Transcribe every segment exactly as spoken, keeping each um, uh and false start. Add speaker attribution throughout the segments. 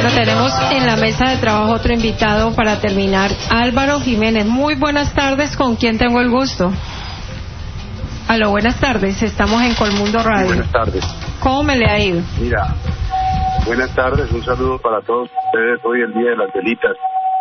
Speaker 1: Bueno, tenemos en la mesa de trabajo otro invitado para terminar, Álvaro Jiménez. Muy buenas tardes, ¿con quién tengo el gusto? Aló, buenas tardes, estamos en Colmundo Radio.
Speaker 2: Buenas tardes.
Speaker 1: ¿Cómo me le ha ido?
Speaker 2: Mira, buenas tardes, un saludo para todos ustedes hoy el Día de las Velitas.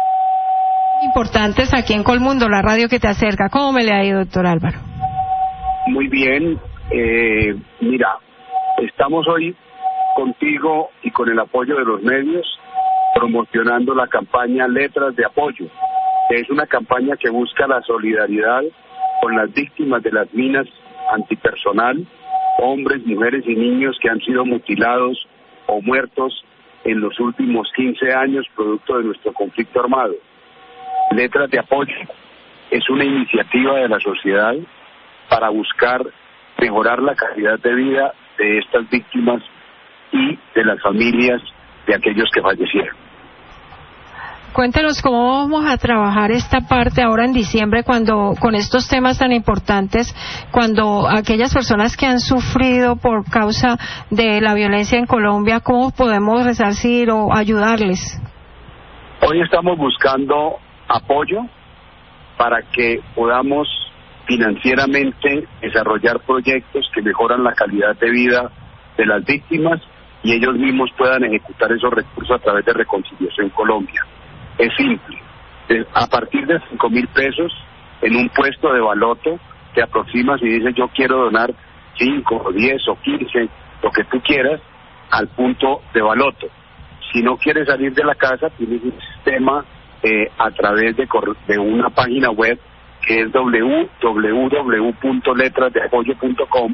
Speaker 1: Importantes aquí en Colmundo, la radio que te acerca. ¿Cómo me le ha ido, doctor Álvaro?
Speaker 2: Muy bien, eh, mira, estamos hoy contigo y con el apoyo de los medios promocionando la campaña Letras de Apoyo, que es una campaña que busca la solidaridad con las víctimas de las minas antipersonal, hombres, mujeres y niños que han sido mutilados o muertos en los últimos quince años producto de nuestro conflicto armado. Letras de Apoyo es una iniciativa de la sociedad para buscar mejorar la calidad de vida de estas víctimas y de las familias de aquellos que fallecieron.
Speaker 1: Cuéntanos cómo vamos a trabajar esta parte ahora en diciembre, cuando con estos temas tan importantes, cuando aquellas personas que han sufrido por causa de la violencia en Colombia, ¿cómo podemos resarcir o ayudarles?
Speaker 2: Hoy estamos buscando apoyo para que podamos financieramente desarrollar proyectos que mejoran la calidad de vida de las víctimas y ellos mismos puedan ejecutar esos recursos a través de Reconciliación Colombia. Es simple, a partir de cinco mil pesos en un puesto de baloto te aproximas y dices yo quiero donar cinco o diez o quince, lo que tú quieras, al punto de baloto. Si no quieres salir de la casa, tienes un sistema eh, a través de, de una página web que es doble u doble u doble u punto letras de apoyo punto com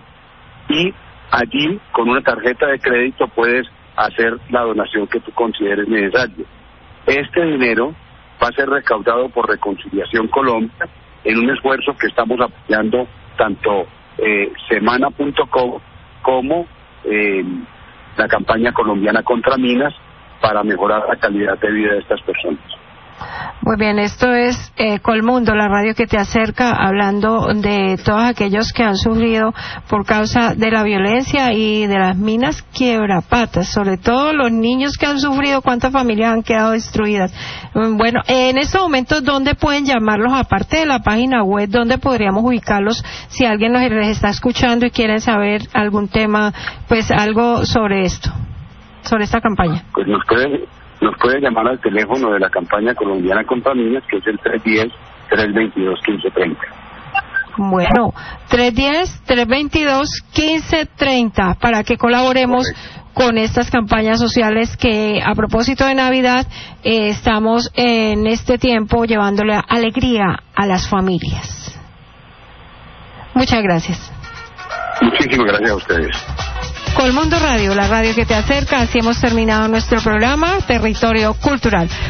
Speaker 2: y allí con una tarjeta de crédito puedes hacer la donación que tú consideres necesario. Este dinero va a ser recaudado por Reconciliación Colombia en un esfuerzo que estamos apoyando tanto eh, semana punto com como eh, la campaña colombiana contra minas para mejorar la calidad de vida de estas personas.
Speaker 1: Muy bien, esto es eh, Colmundo, la radio que te acerca, hablando de todos aquellos que han sufrido por causa de la violencia y de las minas quiebrapatas, sobre todo los niños que han sufrido, cuántas familias han quedado destruidas. Bueno, en estos momentos, ¿dónde pueden llamarlos? Aparte de la página web, ¿dónde podríamos ubicarlos si alguien nos está escuchando y quieren saber algún tema, pues algo sobre esto, sobre esta campaña?
Speaker 2: Pues nos pueden... Nos puede llamar al teléfono de la campaña colombiana contra minas, que es el tres uno cero, tres dos dos, uno cinco tres cero.
Speaker 1: Bueno, tres uno cero, tres dos dos, uno cinco tres cero, para que colaboremos Correcto. Con estas campañas sociales que, a propósito de Navidad, eh, estamos en este tiempo llevándole alegría a las familias. Muchas gracias.
Speaker 2: Muchísimas gracias a ustedes.
Speaker 1: Colmundo Radio, la radio que te acerca. Así hemos terminado nuestro programa Territorio Cultural.